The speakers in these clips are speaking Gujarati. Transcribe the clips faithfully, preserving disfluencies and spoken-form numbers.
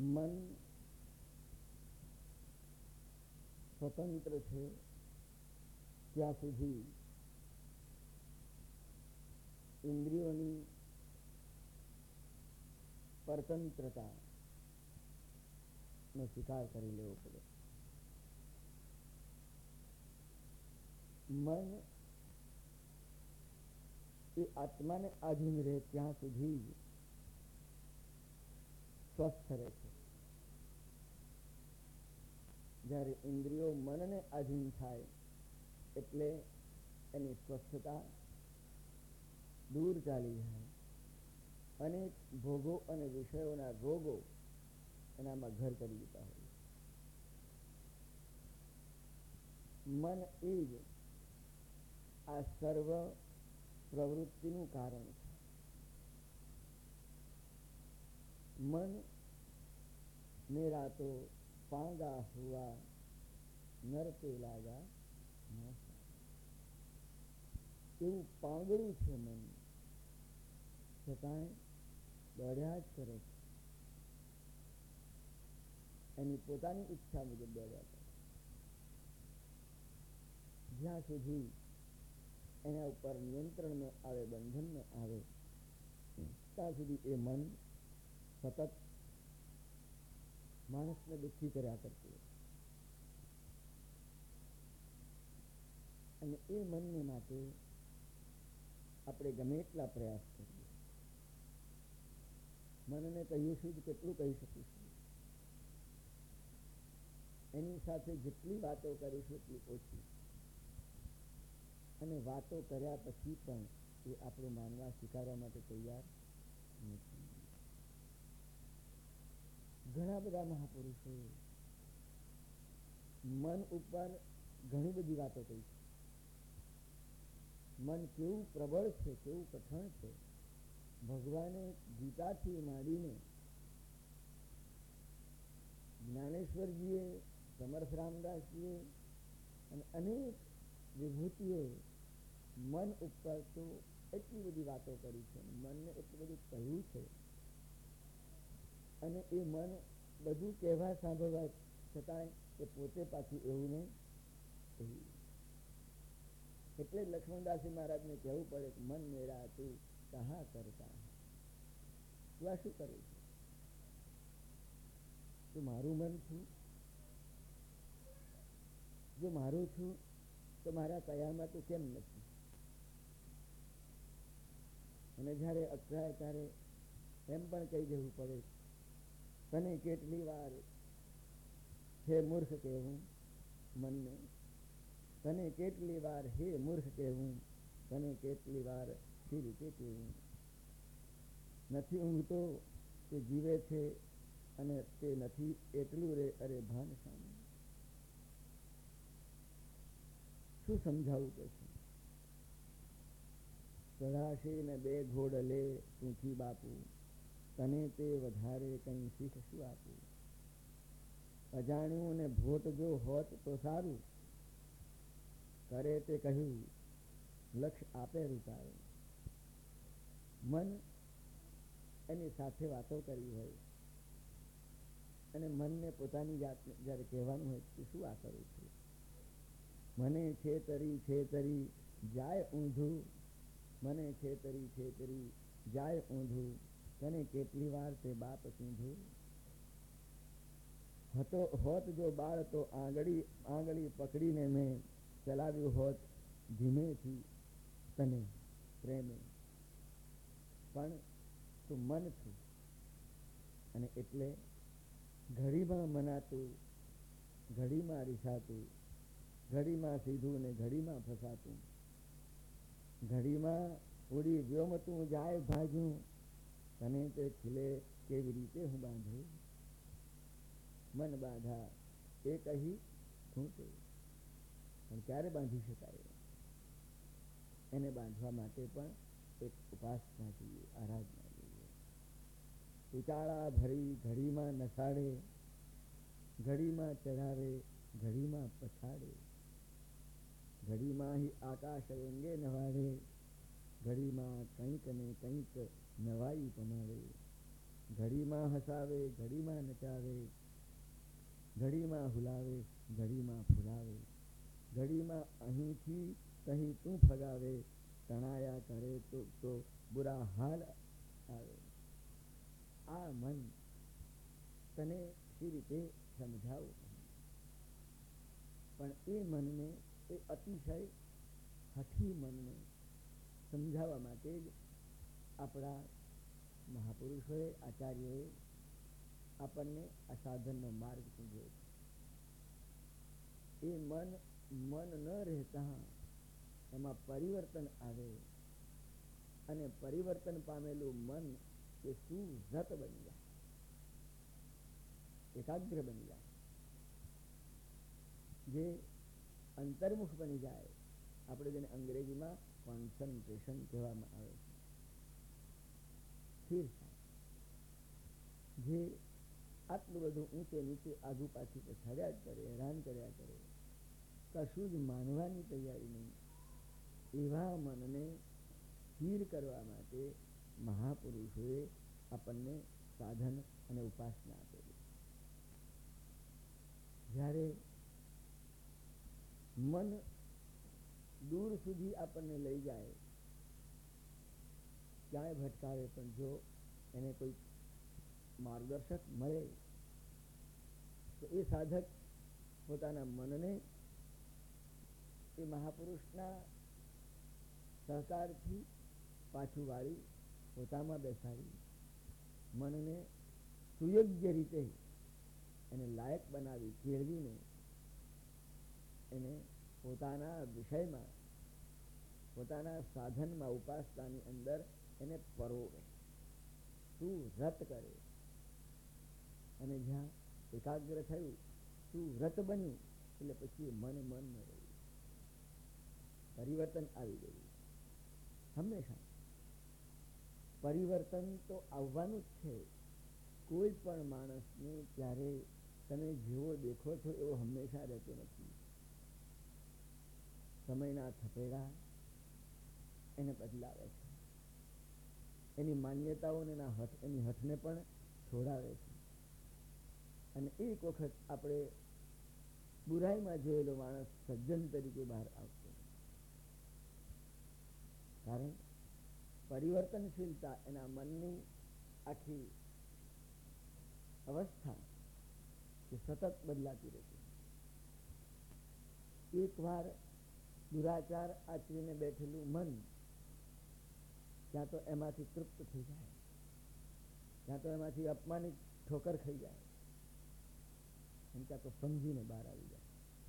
મન સ્વતંત્ર છે ત્યાં સુધી ઇન્દ્રિયોની પરતંત્રતાનો સ્વીકાર કરી લેવો પડે. મન એ આત્માને આધીન રહે ત્યાં સુધી સ્વસ્થ રહે છે. જ્યારે ઇન્દ્રિયો મનને આધીન થાય એટલે એની સ્વસ્થતા દૂર ચાલી જાય. અનેક ભોગો અને વિષયોના રોગો એનામાં ઘર કરી દેતા હોય. મન એ જ આ સર્વ પ્રવૃત્તિનું કારણ છે. મન મેરા તો પાંગા હુઆ નર પે લાગા. એવું પાંગડું છે મન, છતાંય દોડ્યા જ કરે છે. એની પોતાની ઈચ્છા મુજબ દોડ્યા કરે. જ્યાં સુધી એના ઉપર નિયંત્રણ ન આવે, બંધન ન આવે, ત્યાં સુધી એ મન સતત માણસને દુઃખી કર્યા કરતું. અને એ મનને માટે આપણે ગમે એટલા પ્રયાસ કરીએ. મનને કહીશું કેટલું કહી શકીશું. એની સાથે જેટલી વાતો કરીશું એટલી ઓછી. અને વાતો કર્યા પછી પણ એ આપણું માનવા સ્વીકારવા માટે તૈયાર નથી. ઘણા બધા મહાપુરુષોએ મન ઉપર ઘણી બધી વાતો કહી છે. મન કેવું પ્રબળ છે, કેવું કઠણ છે. ભગવાને ગીતાથી માંડીને જ્ઞાનેશ્વરજીએ, સમર્થ રામદાસજીએ અને અનેક વિભૂતિઓએ મન ઉપર તો એટલી બધી વાતો કરી છે, મનને એટલું બધું કહ્યું છે. અને એ મન બધું કહેવા સાંભળવા છતાંય એ પોતે પાછું એવું ને કહ્યું. એટલે લક્ષ્મણદાસજી મહારાજને કહેવું પડે કે મન મેરા તું કહા કરતા. તું આ શું કરે છે? તું મારું મન છું? જો મારું છું તો મારા કયામાં તું કેમ નથી? અને જ્યારે અકળાય ત્યારે એમ પણ કહી દેવું પડે, તને કેટલી વાર હે મૂર્ખ કહેવું મનને, તને કેટલી વાર હે મૂર્ખ કહેવું, તને કેટલી વાર સી રીતે કહેવું. નથી ઊંઘતો તે જીવે છે અને તે નથી એટલું રે અરે ભાન સામે. શું સમજાવું કે છે? ચઢાશે ને બે ઘોડ લે તુંથી બાપુ, તને તે વધારે કંઈ શીખ શું આપું. અજાણ્યું ને ભોટ જો હોત તો સારું, કરે તે કહ્યું લક્ષ આપે રૂપાવે. મન એની સાથે વાતો કરી હોય અને મનને પોતાની જાતને જ્યારે કહેવાનું હોય કે શું આ કરું છું, મને છેતરી છેતરી જાય ઊંધું, મને છેતરી છેતરી જાય ઊંધું, તને કેટલી વાર તે બાપ સીંધું. હતો હોત જો બાળ તો આંગળી આંગળી પકડીને મેં ચલાવ્યું હોત ધીમેથી તને પ્રેમે. પણ તું મન છું અને એટલે ઘડીમાં મનાતું, ઘડીમાં રીસાતું, ઘડીમાં સીધું ને ઘડીમાં ફસાતું, ઘડીમાં ઉડી વ્યોમતું જાય ભાજ્યું, તને તે ખીલે કેવી રીતે હું બાંધું. મન બાંધા એ કહી ખૂંટે, પણ ક્યારે બાંધી શકાય? એને બાંધવા માટે પણ એક ઉપાસના જોઈએ, આરાધના જોઈએ. ઉચાળા ભરી ઘડીમાં નસાડે, ઘડીમાં ચઢાવે ઘડીમાં પછાડે, ઘડીમાં આકાશ રંગે નવાડે, ઘડીમાં કંઈક ને કંઈક નવાઈ પમાડે. ઘડીમાં હસાવે, ઘડીમાં નચાવે, ઘડીમાં હુલાવે, ઘડીમાં ફુલાવે, ઘડીમાં અહીંથી તહીં તું ફગાવે, તણાયા કરે તો તો બુરા હાલ આવે. આ મન તને એ રીતે સમજાવું, પણ એ મનને, એ અતિશય હઠી મનને સમજાવવા માટે જ આપણા મહાપુરુષોએ, આચાર્યોએ આપણને આ સાધનનો માર્ગ સૂચવ્યો છે. એ મન મન ન રહેતા એમાં પરિવર્તન આવે અને પરિવર્તન પામેલું મન એ સુરત બની જાય, એકાગ્ર બની જાય, જે અંતર્મુખ બની જાય. આપણે જેને અંગ્રેજીમાં કોન્સન્ટ્રેશન કહેવામાં આવે છે. સ્થિર થાય, જે આટલું બધું ઊંચે નીચે આગુ પાછું પછાડ્યા જ કરે, હેરાન કર્યા કરે, કશું જ માનવાની તૈયારી નહીં, એવા મનને સ્થિર કરવા માટે મહાપુરુષોએ આપણને સાધન અને ઉપાસના આપેલી. જ્યારે મન દૂર સુધી આપણને લઈ જાય, ક્યાંય ભટકાવે, પણ જો એને કોઈ માર્ગદર્શક મળે તો એ સાધક પોતાના મનને એ મહાપુરુષના સહકારથી પાછું વાળી પોતામાં બેસાડી મનને સુયોગ્ય રીતે એને લાયક બનાવી, કેળવીને એને પોતાના વિષયમાં, પોતાના સાધનમાં, ઉપાસનાની અંદર એને પરોવે, સુરત કરે. અને જ્યાં એકાગ્ર થયું, સુરત બન્યું, એટલે પછી મન મન ન રહ્યું, પરિવર્તન આવી ગયું. હંમેશા પરિવર્તન તો આવવાનું જ છે. કોઈ પણ માણસને ત્યારે તમે જેવો દેખો છો એવો હંમેશા રહેતો નથી. સમયના થપેડા એને બદલાવે છે, એની માન્યતાઓને એના હઠ, એની હઠને પણ છોડાવે છે. અને એક વખત આપણે બુરાઈમાં જોયેલો માણસ સજ્જન તરીકે બહાર આવતો, કારણ પરિવર્તનશીલતા એના મનની આખી અવસ્થા એ સતત બદલાતી રહેતી. એકવાર દુરાચાર આચરીને બેઠેલું મન ત્યાં તો એમાંથી તૃપ્ત થઈ જાય, ત્યાં તો એમાંથી અપમાનિત ઠોકર ખાઈ જાય, અને ત્યાં તો સમજીને બહાર આવી જાય.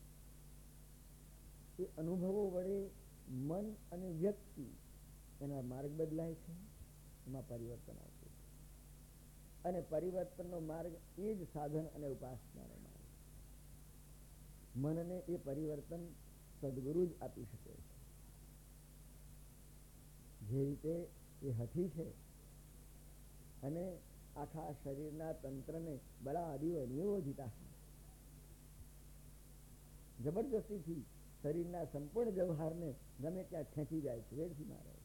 એ અનુભવો વડે મન અને વ્યક્તિ એના માર્ગ બદલાય છે, એમાં પરિવર્તન આવતું છે. અને પરિવર્તનનો માર્ગ એ જ સાધન અને ઉપાસનાનો માર્ગ. મનને એ પરિવર્તન સદગુરુ જ આપી શકે છે. જે રીતે એ હઠી છે અને આખા શરીરના તંત્રને બળા અદિવ નિયોજિતા, જબરજસ્તીથી શરીરના સંપૂર્ણ વ્યવહારને ગમે ત્યાં ખેંચી જાય છે, વેડફી મારે.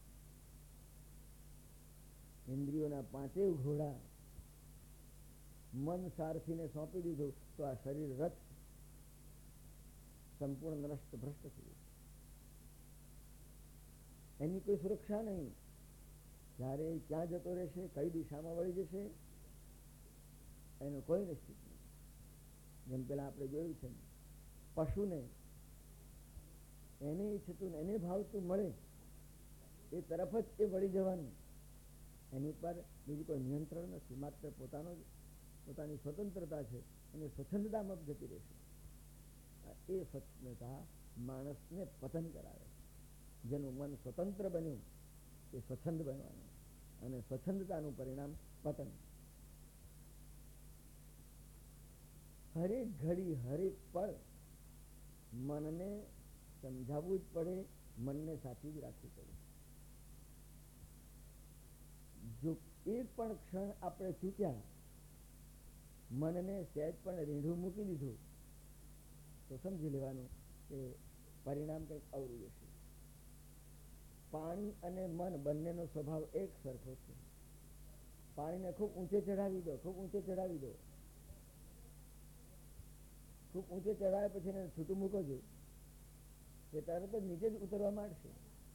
ઇન્દ્રિયોના પાંચેય ઘોડા મન સારથીને સોંપી દીધું તો આ શરીર રથ સંપૂર્ણ નષ્ટ ભ્રષ્ટ થયું. એની કોઈ સુરક્ષા નહીં. ક્યારે ક્યાં જતો રહેશે, કઈ દિશામાં વળી જશે, એનો કોઈ નિશ્ચિત નહીં. જેમ પેલા આપણે જોયું છે, પશુને એને ઈચ્છતું, એને ભાવતું મળે એ તરફ જ એ વળી જવાનું. એની પર બીજું કોઈ નિયંત્રણ નથી, માત્ર પોતાનો જ પોતાની સ્વતંત્રતા છે, એને સ્વચ્છંદતામાં જતી રહેશે. એ સ્વચ્છંદતા માણસને પતન કરાવે. જેનું મન સ્વતંત્ર બન્યું એ સ્વચ્છંદ બનવાનું, અને સ્વચ્છંદતાનું પરિણામ પતન. હરેક ઘડી, હરેક પળ મનને સમજાવવું જ પડે, મનને સાચી જ રાખવું પડે. જો એક પણ ક્ષણ આપણે ચૂક્યા, મનને સહેજ પણ રીંઢું મૂકી દીધું, તો સમજી લેવાનું કે પરિણામ કંઈક અવરું જશે. પાણી અને મન બંનેનો સ્વભાવ એક સરખો છે. પાણીને ખૂબ ઊંચે ચડાવી દો, ખૂબ ઊંચે ચડાવી દો. ખૂબ ઊંચે ચડાવે પછી એને છૂટું મૂકો છો, એ તરત જ નીચે જ ઉતરવા માંડશે.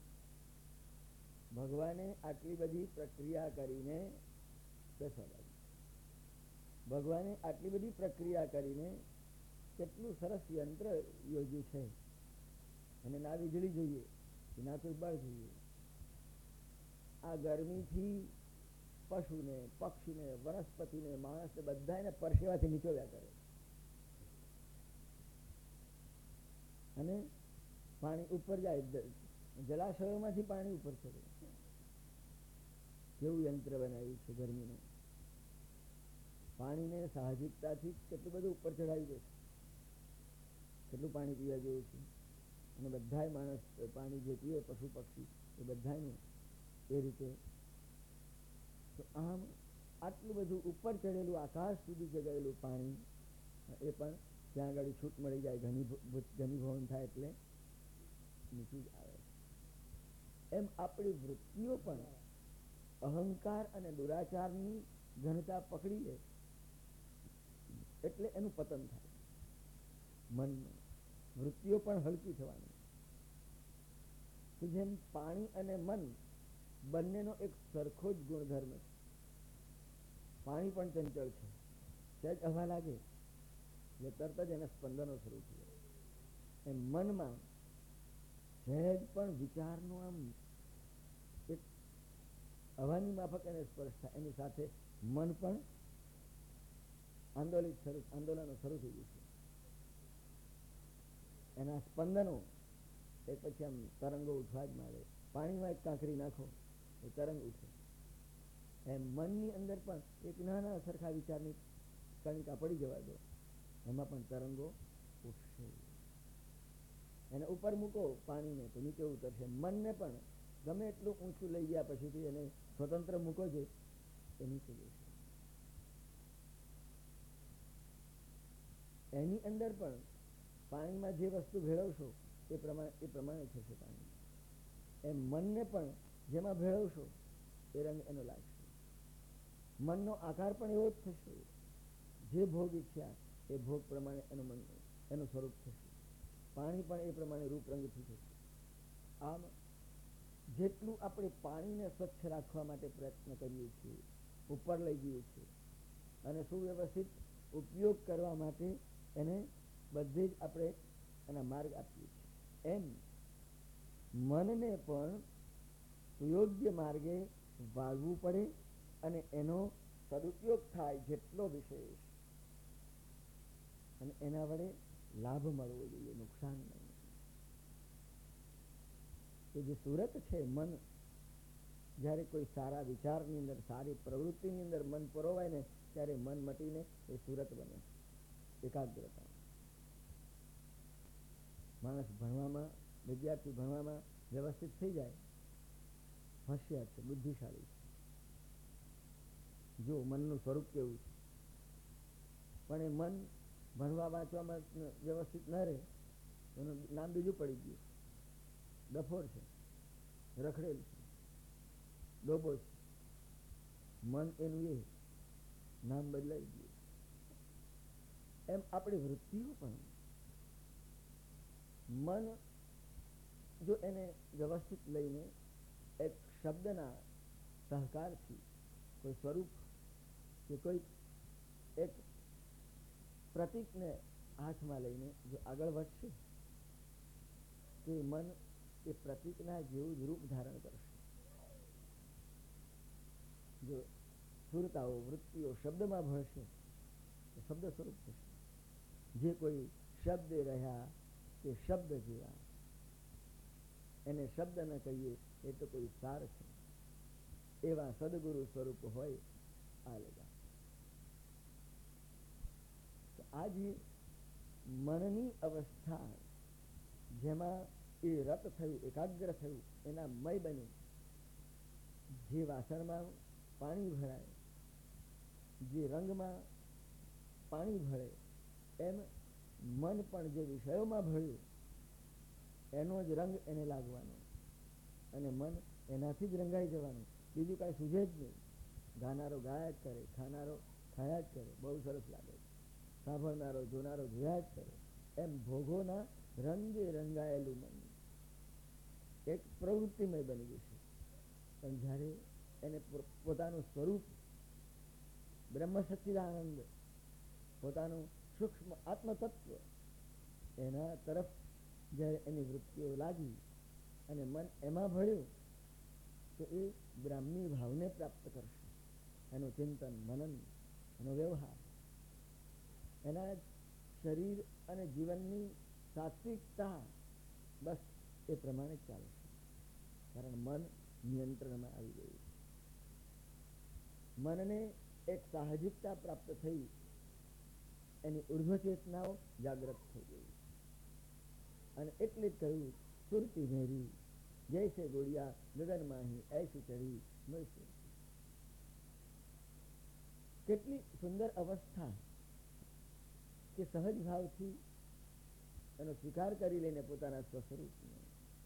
ભગવાને આટલી બધી પ્રક્રિયા કરીને બેસવા લાગી. ભગવાને આટલી બધી પ્રક્રિયા કરીને કેટલું સરસ યંત્ર યોજ્યું છે. અને ના વીજળી જોઈએ, ના કોઈ બળ જોઈએ. આ ગરમીથી પશુને, પક્ષીને, વનસ્પતિને, માણસને બધાને પરસેવાથી નીચોવ્યા કરે. અને પાણી ઉપર જાય, જલાશયોમાંથી પાણી ઉપર ચડે. કેવું યંત્ર બનાવ્યું છે ગરમીનું. પાણીને સાહજિકતાથી કેટલું બધું ઉપર ચડાવી દે છે. કેટલું પાણી પીવા જેવું છે. અને બધાય માણસ પાણી જે પીએ, પશુ પક્ષી, એ બધાનું એ રીતે. તો આમ આટલું બધું ઉપર ચડેલું, આકાશ સુધી જગાયેલું પાણી, એ પણ ત્યાં આગળ છૂટ મળી જાય, ઘનીભવન થાય એટલે નીચું જ આવે. એમ આપણી વૃત્તિઓ પણ અહંકાર અને દુરાચારની ઘનતા પકડી લે એટલે એનું પતન થાય. મનનું વૃત્તિઓ પણ હલકી થવાની. તો જેમ પાણી અને મન બંનેનો એક સરખો જ ગુણધર્મ છે. પાણી પણ ચંચળ છે. સહેજ હવા લાગે એટલે તરત જ એના સ્પંદનો શરૂ થઈ જાય. એમ મનમાં સહેજ પણ વિચારનો આમ એક હવાની માફક એને સ્પર્શ થાય, એની સાથે મન પણ આંદોલિત શરૂ આંદોલનો શરૂ થઈ ગયું છે. એના સ્પંદનો એ પછી આમ તરંગો ઉઠવા જ માંડે. પાણીમાં એક કાંકરી નાખો એ તરંગ ઉઠે. એમ મનની અંદર પણ એક નાના સરખા વિચારની કણિકા પડી જવા દો, એમાં પણ તરંગો ઉઠશે. એને ઉપર મૂકો પાણીને તો નીચે ઉતરશે. મનને પણ ગમે એટલું ઊંચું લઈ ગયા પછીથી એને સ્વતંત્ર મૂકો છે એ નીચે જશે. એની અંદર પણ પાણીમાં જે વસ્તુ ભેળવશો એ પ્રમાણે એ પ્રમાણે થશે પાણી. એમ મનને પણ જેમાં ભેળવશો એ રંગ એનો લાગશે. મનનો આકાર પણ એવો જ થશે. જે ભોગ ઈચ્છ્યા એ ભોગ પ્રમાણે એનું મન એનું સ્વરૂપ થશે. પાણી પણ એ પ્રમાણે રૂપ રંગથી થશે. આમ જેટલું આપણે પાણીને સ્વચ્છ રાખવા માટે પ્રયત્ન કરીએ છીએ, ઉપર લઈ જઈએ છીએ અને સુવ્યવસ્થિત ઉપયોગ કરવા માટે એને બધે જ આપણે એના માર્ગ આપીએ છીએ, એમ મનને પણ સુયોગ્ય માર્ગે વાળવું પડે અને એનો સદુપયોગ થાય જેટલો વિશેષ, અને એના વડે લાભ મળવો જોઈએ, નુકસાન નહીં. કે જે સુરત છે મન, જ્યારે કોઈ સારા વિચારની અંદર, સારી પ્રવૃત્તિની અંદર મન પરોવાય ને ત્યારે મન મટીને એ સુરત બને. એકાગ્રતા. માણસ ભણવામાં, વિદ્યાર્થી ભણવામાં વ્યવસ્થિત થઈ જાય, હોશિયાર છે, બુદ્ધિશાળી છે. જો મનનું સ્વરૂપ કેવું છે. પણ એ મન ભણવા વાંચવામાં વ્યવસ્થિત ન રહે, એનું નામ બીજું પડી ગયું, ડફોર છે, રખડેલ છે, ડોબો છે. મન એનું એ નામ બદલાઈ ગયું. એમ આપણી વૃત્તિઓ પણ મન જો એને વ્યવસ્થિત લઈને એક શબ્દના સહકારથી કોઈ સ્વરૂપ કે કોઈ એક પ્રતીકને હાથમાં લઈને જો આગળ વધશે તો એ મન એ પ્રતીકના જેવું જ રૂપ ધારણ કરશે. જો સુરતાઓ, વૃત્તિઓ શબ્દમાં ભળશે તો શબ્દ સ્વરૂપ થશે. જે કોઈ શબ્દ રહ્યા તે શબ્દ જેવા, એને શબ્દ ન કહીએ એ તો કોઈ સાર છે, એવા સદગુરુ સ્વરૂપ હોય આ લગા. તો આ જે મનની અવસ્થા જેમાં એ રત થયું, એકાગ્ર થયું, એના મય બની, જે વાસણમાં પાણી ભરાય, જે રંગમાં પાણી ભળે, એમ મન પણ જે વિષયોમાં ભળ્યું એનો જ રંગ એને લાગવાનો અને મન એનાથી જ રંગાઈ જવાનું, બીજું કાંઈ સૂઝે જ નહીં. ગાનારો ગાયા જ કરે, ખાનારો ખાયા જ કરે, બહુ સરસ લાગે છે. સાંભળનારો જોનારો જોયા જ કરે. એમ ભોગોના રંગે રંગાયેલું મન એક પ્રવૃત્તિમય બની ગયું છે. પણ જ્યારે એને પોતાનું સ્વરૂપ બ્રહ્મ સચ્ચિદાનંદ, પોતાનું સૂક્ષ્મ આત્મતત્વ, એના તરફ જ્યારે એની વૃત્તિઓ લાગી અને મન એમાં ભળ્યું, તો એ બ્રાહ્મી ભાવને પ્રાપ્ત કરશે. એનું ચિંતન, મનન, એનો વ્યવહાર, એના શરીર અને જીવનની સાત્વિકતા, બસ એ પ્રમાણે ચાલશે. કારણ મન નિયંત્રણમાં આવી ગયું. મનને એક સાહજિકતા પ્રાપ્ત થઈ, એની ઉર્ધ્વ ચેતનાઓ જાગ્રત થઈ ગઈ. અને એટલે જ કહ્યું, સુરતી મેરી જૈસે ગોળિયા ગગન માહી એસી ચડી મળશે. કેટલી સુંદર અવસ્થા કે સહજ ભાવથી એનો સ્વીકાર કરી લઈને પોતાના સ્વસ્વરૂપને,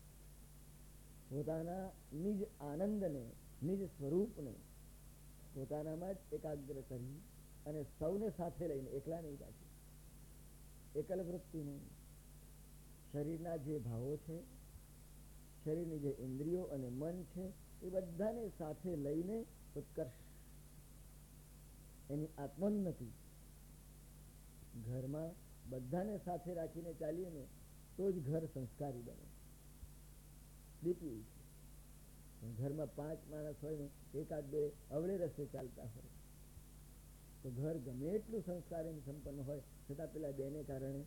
પોતાના નિજ આનંદને, નિજ સ્વરૂપને પોતાનામાં જ એકાગ્ર કરી અને સૌને સાથે લઈને, એકલા નહીં, પાછી એકલ વૃત્તિ નહીં, શરીરના જે ભાવો છે, શરીરની જે ઇન્દ્રિયો અને મન છે, એ બધાને સાથે લઈને ઉત્કર્ષ, એની આત્મોન્નતિ. ઘરમાં બધાને સાથે રાખીને ચાલીએ ને તો જ ઘર સંસ્કારી બને. દીપી ઘરમાં પાંચ માણસ હોય ને, એકાદ બે અવળે રસ્તે ચાલતા હોય તો ઘર ગમે એટલું સંસ્કારી સંપન્ન હોય છતાં પેલા બેને કારણે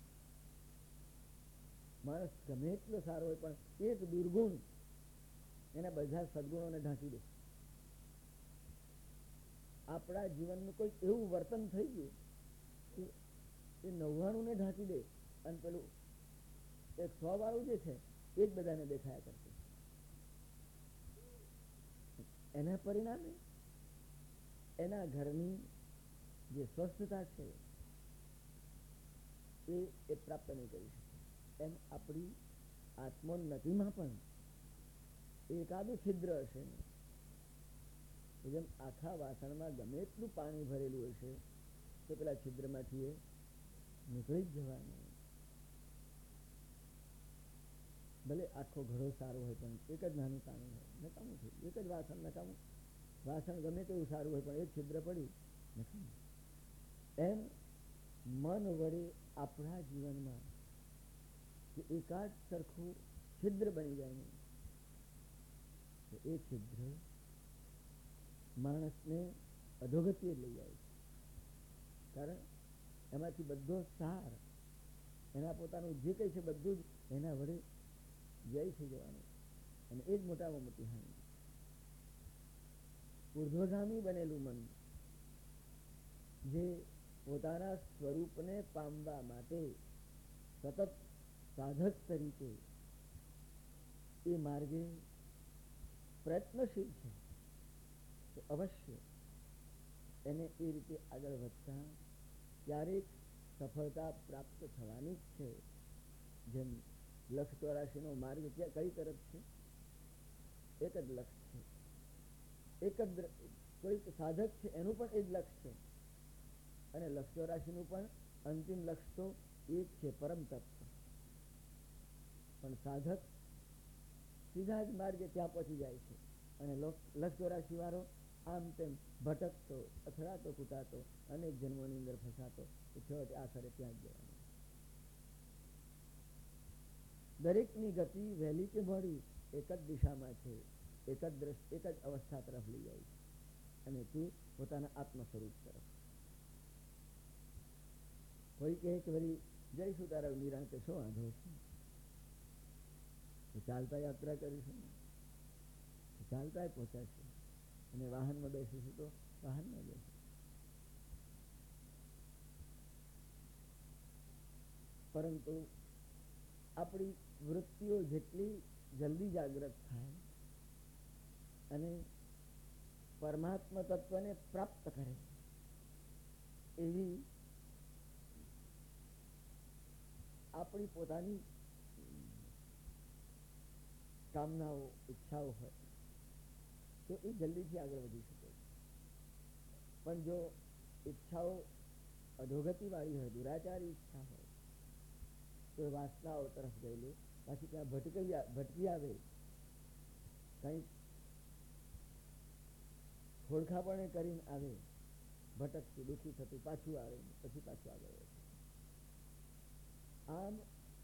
માણસ ગમે એટલો સારો હોય પણ એક દુર્ગુણ એના બધા સદગુણોને ઢાંકી દે. આપણા જીવનનું કોઈ એવું વર્તન થઈ ગયું કે એ નવ્વાણું ને ઢાંકી દે અને પેલું એક સો વાળું જે છે એ જ બધાને દેખાયા કરશે. એના પરિણામે એના ઘરની જે સ્વસ્થતા છે એ એ પ્રાપ્ત નહીં કરી શકે. એમ આપણી આત્મોન્નતિમાં પણ એકાદું છિદ્ર હશે ને, જેમ આખા વાસણમાં ગમે એટલું પાણી ભરેલું હશે તો પેલા છિદ્રમાંથી એ નીકળી જ જવાનું. ભલે આખો ઘડો સારો હોય પણ એક જ નાનું પાણી હોય, નકામું થયું. એક જ વાસણ નકામું, વાસણ ગમે તેવું સારું હોય પણ એક છિદ્ર પડ્યું, નકામું. એમ મન વડે આપણા જીવનમાં કે એકાદ સરખું છિદ્ર બની જાય ને, તો એ છિદ્ર માણસને અધોગતિએ લઈ જાય છે. કારણ એમાંથી બધો સાર, એના પોતાનું જે કંઈ છે બધું જ એના વડે જય થઈ જવાનું. અને એ જ મોટામાં મોટી હાનિ. ઉર્ધ્વગામી બનેલું મન જે પોતાના સ્વરૂપને પામવા માટે સતત સાધક તરીકે એ માર્ગે પ્રયત્નશીલ છે, તો અવશ્ય એને એ રીતે આગળ વધતા ક્યારેક સફળતા પ્રાપ્ત થવાની જ છે. જેમ લક્ષ ચોરાશીનો માર્ગ કઈ તરફ છે? એક જ લક્ષ છે. એક જ કોઈક સાધક છે એનું પણ એ જ લક્ષ છે. અને લક્ષ ચોરાશીનું પણ અંતિમ લક્ષ તો એક છે, પરમ તત્વ. પણ સાધક સીધા જ માર્ગે ત્યાં પહોંચી જાય છે અને લક્ષ ચોરાશી વાળો આમ તેમ ભટકતો, અથડાતો કૂટાતો, અનેક જન્મોની અંદર ફસાતો, છેવટે આખરે ત્યાં જ જવાનો. દરેકની ગતિ વહેલી કે મોડી એક જ દિશામાં છે, એક જ દ્રષ્ટિ, એક જ અવસ્થા તરફ લઈ જાય છે, અને તે પોતાના આત્મ સ્વરૂપ તરફ. કોઈ કહે કે વળી જઈશું તારા નિરાંતે, શું વાંધો છે, ચાલતા યાત્રા કરીશું, ચાલતા પહોંચાશે. અને વાહનમાં બેસીશું તો વાહનમાં બેસીશું. પરંતુ આપણી વૃત્તિઓ જેટલી જલ્દી જાગૃત થાય અને પરમાત્મા તત્વને પ્રાપ્ત કરે એવી આપણી પોતાની કામનાઓ, ઈચ્છાઓ હોય તો એ જલ્દીથી આગળ વધી શકે. પણ જો ઈચ્છાઓ અધોગતિવાળી હોય, દુરાચારી ઈચ્છા હોય, તો વાસનાઓ તરફ ગયેલું પાછી ત્યાં ભટકી ભટકી આવે, કંઈક ખોળખાપણે કરીને આવે, ભટકતું દુઃખી થતું પાછું આવે, પછી પાછું આગળ વધે. આમ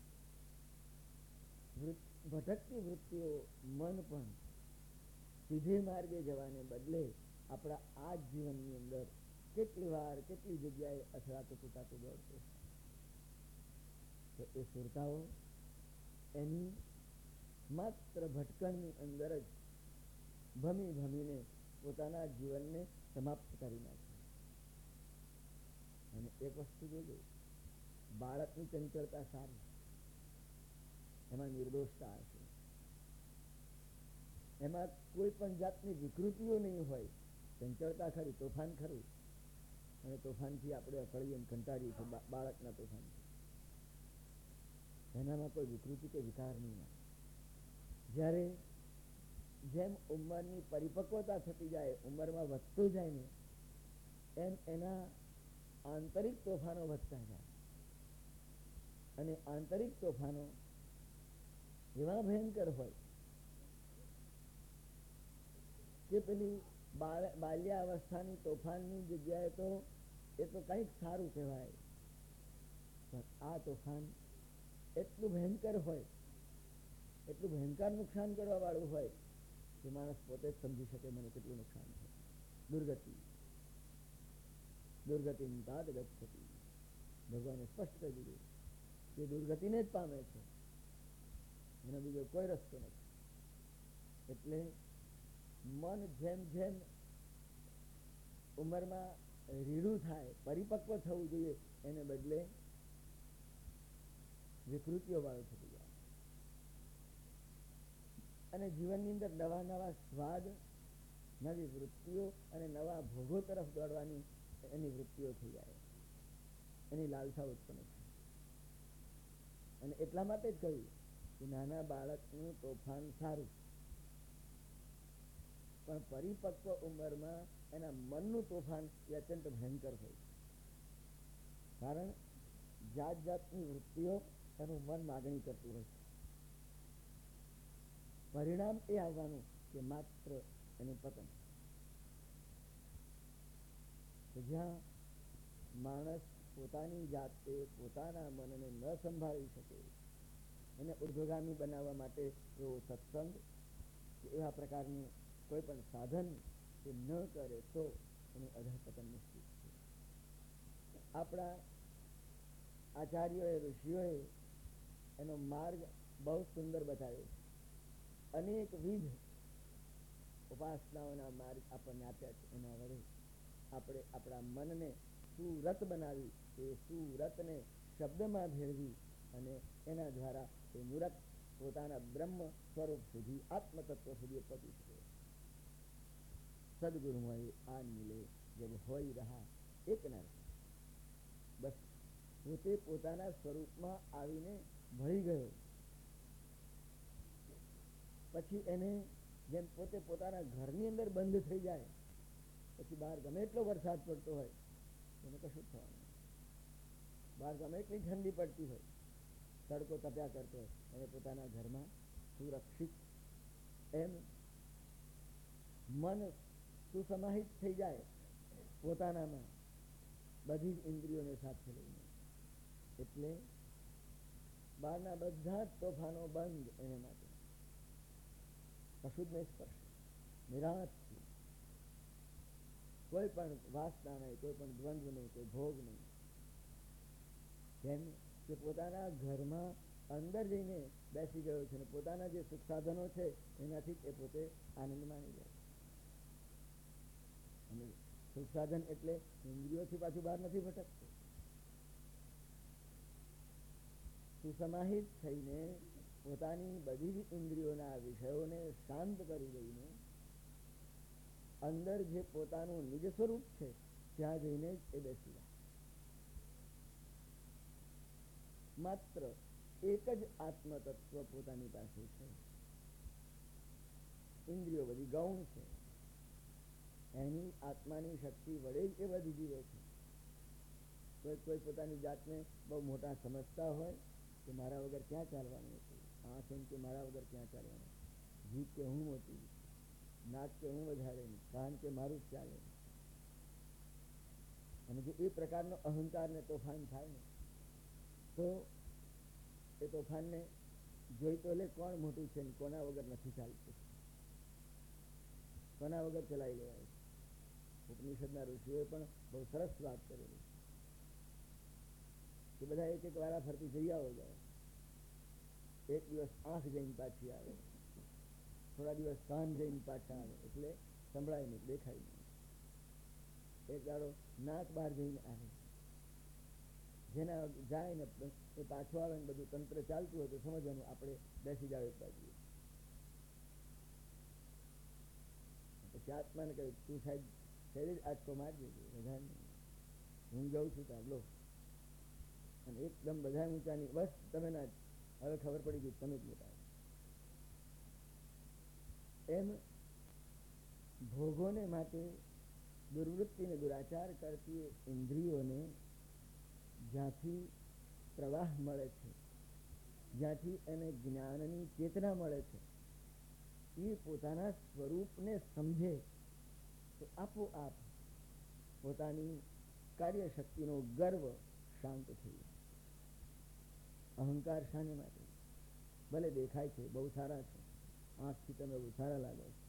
ભટકતી વૃત્તિઓ મન પણ સીધે માર્ગે જવાને બદલે આપણા આ જ જીવનની અંદર કેટલી વાર કેટલી જગ્યાએ અથડાતો તૂટાતો દોડતો, તો એ સુરતાઓ એની માત્ર ભટકણની અંદર જ ભમી ભમીને પોતાના જીવનને સમાપ્ત કરી નાખે. અને એક વસ્તુ જોજો, બાળકની ચંચળતા સારી, એમાં નિર્દોષતા હશે, એમાં કોઈ પણ જાતની વિકૃતિઓ નહીં હોય, ચંચળતા ખરી, તોફાન ખરું, અને તોફાનથી આપણે અકળીએ કંટાળીએ છીએ, બાળકના તોફાનથી. એનામાં કોઈ વિકૃતિ કે વિકાર નહીં આવે. જ્યારે જેમ ઉંમરની પરિપક્વતા થતી જાય, ઉંમરમાં વધતું જાય ને એમ એના આંતરિક તોફાનો વધતા જાય, અને આંતરિક તોફાનો એવા ભયંકર હોય કે પેલી બાલ્યાવસ્થાની તોફાનની જગ્યાએ તો એ તો કંઈક સારું કહેવાય, પણ આ તોફાન એટલું ભયંકર હોય, એટલું ભયંકર નુકસાન કરવા વાળું હોય કે માણસ પોતે જ સમજી શકે મને કેટલું નુકસાન છે. દુર્ગતિ દુર્ગતિ તાદ ગચ્છતિ, ભગવાને સ્પષ્ટ કહી દીધું કે દુર્ગતિને જ પામે છે, એનો બીજો કોઈ રસ્તો નથી. એટલે મન જેમ જેમ ઉંમરમાં રીડું થાય, પરિપક્વ થવું જોઈએ, એને બદલે વિકૃતિઓ વાળું થતું જાય, અને જીવનની અંદર નવા નવા સ્વાદ, નવી વૃત્તિઓ અને નવા ભોગો તરફ દોડવાની એની વૃત્તિઓ થઈ જાય, એની લાલસા ઉત્પન્ન થાય. અને એટલા માટે જ કહ્યું કે નાના બાળકનું તોફાન સારું, પણ પરિપક્વ ઉંમરમાં એના મનનું તોફાન એ અત્યંત ભયંકર હોય છે. કારણ જાત જાતની વૃત્તિઓ એનું મન માગણી કરતું હોય છે. પરિણામ એ આવવાનું કે માત્ર એનું પતન. જ્યાં માણસ પોતાની જાતે પોતાના મનને ન સંભાળી શકે, એને ઉર્ધ્વગામી બનાવવા માટે એવો સત્સંગ કે એવા પ્રકારનું કોઈ પણ સાધન એ ન કરે તો એનું અધઃપતન નિશ્ચિત છે. આપણા આચાર્યોએ, ઋષિઓએ એનો માર્ગ બહુ સુંદર બતાવ્યો છે. અનેકવિધ ઉપાસનાઓના માર્ગ આપણને આપ્યા છે. એના વડે આપણે આપણા મનને સુરત બનાવી, એ સુરતને શબ્દમાં ભેળવી અને એના દ્વારા એ મૂરત પોતાના બ્રહ્મ સ્વરૂપ સુધી, આત્મતત્વ સુધી પહોંચી શકે. સદગુરુ હોય આ મિલે જબ હોય રહા એક ના રહે. બસ પોતે પોતાના સ્વરૂપમાં આવીને ભળી ગયો, પછી એને જેમ પોતે પોતાના ઘરની અંદર બંધ થઈ જાય, પછી બહાર ગમે એટલો વરસાદ પડતો હોય એને કશું થવાનું, બહાર ગમે એટલી ઠંડી પડતી હોય, તડકો તપ્યા કરતો હોય, એને પોતાના ઘરમાં સુરક્ષિત. એમ મન સુસમાહિત થઈ જાય પોતાનામાં, બધી જ ઇન્દ્રિયોને સાથે લઈને, એટલે બહારના બધા જ તોફાનો બંધ. એને માટે કશું જ નહીં સ્પર્શે, નિરાંતથી, કોઈ પણ વાસના નહીં, કોઈ પણ દ્વંદ્વ નહીં, કોઈ ભોગ નહીં. કેમ કે પોતાના ઘરમાં અંદર જઈને બેસી ગયો છે, ને પોતાના જે સુખ સાધનો છે એનાથી જ એ પોતે આનંદ માણી જાય. અને સુખ સાધન એટલે ઇન્દ્રિયોથી પાછું બહાર નથી ભટકતો. સુસમાહિત થઈને પોતાની બધી જ ઇન્દ્રિયોના વિષયોને શાંત કરી દઈને અંદર જે પોતાનું નિજ સ્વરૂપ છે ત્યાં જઈને જ એ બેસી જાય. માત્ર એક જ આત્મતત્વ પોતાની પાસે છે, ઇન્દ્રિયો બધી ગૌણ છે. એની આત્માની શક્તિ વડે જ એ બધી જીવે છે. કોઈ કોઈ પોતાની જાતને બહુ મોટા સમજતા હોય કે મારા વગર ક્યાં ચાલવાનું હતું, આંખ એમ કે મારા વગર ક્યાં ચાલવાનું, જીભ કે હું મોટી, નાક કે હું વધારે, કાન કે મારું જ ચાલે. અને જો એ પ્રકારનો અહંકાર ને તોફાન થાય ને તો એ તોફાનને જોઈ તો લે કોણ મોટું છે ને કોના વગર નથી ચાલતું, કોના વગર ચલાવી લેવાય. ઉપનિષદના ઋષિઓએ પણ બહુ સરસ વાત કરેલી કે બધા એક એક વારા ફરતી જઈ આવો જાય. એક દિવસ આંખ જઈને પાછી આવે, થોડા દિવસ કાન જઈને પાછા આવે, એટલે સંભળાય નહીં, દેખાય નહીં. એક દાડો નાક બહાર જઈને આવે, જેના જાય ને એ પાછો આવે ને બધું તંત્ર ચાલતું હોય તો સમજવાનું આપણે બેસી જાવ એક બાજુ. પછી આત્માને કહ્યું તું સાહેબ શરીર આટકો મારી દેજો, વધારે નહીં, હું જાઉં છું તાર લો. અને એકદમ બધા ઊંચાની બસ તમે ના, હવે ખબર પડી ગઈ તમે જ મોટા. એમ ભોગોને માટે દુર્વૃત્તિને દુરાચાર કરતી ઇન્દ્રિયોને જ્યાંથી પ્રવાહ મળે છે, જ્યાંથી એને જ્ઞાનની ચેતના મળે છે, એ પોતાના સ્વરૂપને સમજે તો આપોઆપ પોતાની કાર્યશક્તિનો ગર્વ શાંત થઈ જાય. અહંકાર શાને માટે? ભલે દેખાય છે બહુ સારા છે, આંખથી તમે બહુ સારા લાગો છો,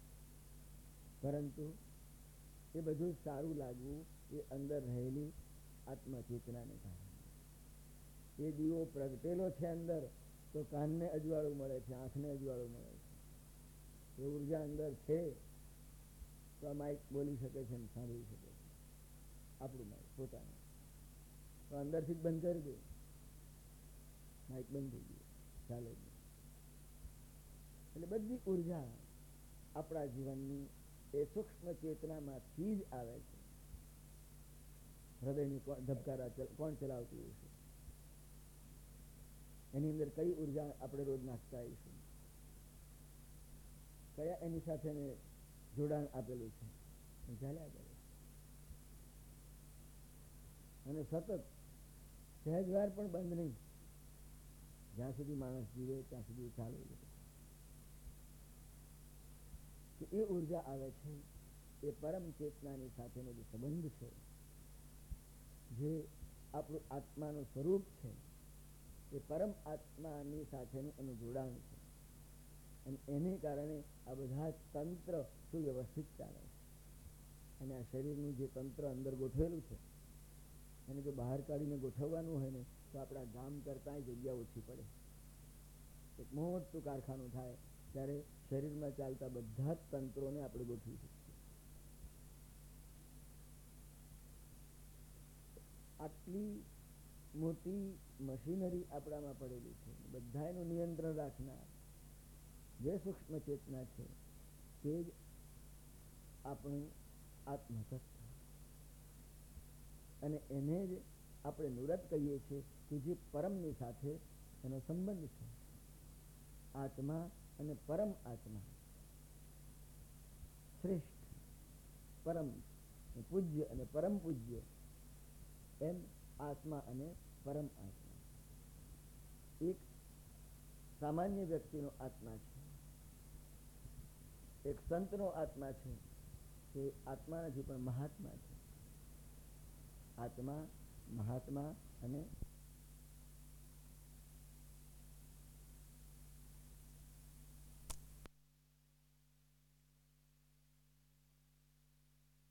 પરંતુ એ બધું સારું લાગવું એ અંદર રહેલી આત્મચેતનાને કારણે. એ દીવો પ્રગટેલો છે અંદર તો કાનને અજવાળું મળે છે, આંખને અજવાળું મળે છે. એ ઉર્જા અંદર છે તો આ માઇક બોલી શકે છે ને સાંભળી શકે છે, આપણું માઇક પોતાનું. તો અંદરથી જ બંધ કરી દે, માઇક બંધ થઈ ગયું, ચાલે જ નહીં. એટલે બધી ઉર્જા આપણા જીવનની એ સૂક્ષ્મ ચેતનામાંથી જ આવે છે. હૃદયની ધબકારા કોણ ચલાવતું હશે? એની અંદર કઈ ઉર્જા આપણે રોજ નાખતા આવીશું? કયા એની સાથે જોડાણ આપેલું છે? ચાલ્યા કરે અને સતત સહેજ વાર પણ બંધ નહીં. જ્યાં સુધી માણસ જીવે ત્યાં સુધી ચાલુ રહે. કે એ ઉર્જા આવે છે એ પરમ ચેતનાની સાથેનો જે સંબંધ છે, જે આપણું આત્માનું સ્વરૂપ છે, એ પરમ આત્માની સાથેનું એનું જોડાણ છે. અને એને કારણે આ બધા તંત્ર સુવ્યવસ્થિત ચાલે છે. અને આ શરીરનું જે તંત્ર અંદર ગોઠવેલું છે એને જો બહાર કાઢીને ગોઠવવાનું હોય ને તો આપણા ગામ કરતાં જગ્યા ઓછી પડે. એક મોટું કારખાનું થાય ત્યારે શરીરમાં ચાલતા બધા જ તંત્રોને આપણે ગોઠવી શકીએ. આટલી મોટી મશીનરી આપણામાં પડેલી છે, બધા એનું નિયંત્રણ રાખનાર જે સૂક્ષ્મ ચેતના છે તે જ આપણું આત્મતત્વ. અને એને જ આપણે નુરત કહીએ છીએ કે જે પરમની સાથે એનો સંબંધ છે. આત્મા અને પરમ આત્મા, શ્રેષ્ઠ, પરમ પૂજ્ય અને પરમ પૂજ્ય, એમ આત્મા અને પરમ આત્મા. એક સામાન્ય વ્યક્તિનો આત્મા છે, એક સંતનો આત્મા છે, તે આત્મા નથી પણ મહાત્મા છે. આત્મા, મહાત્મા અને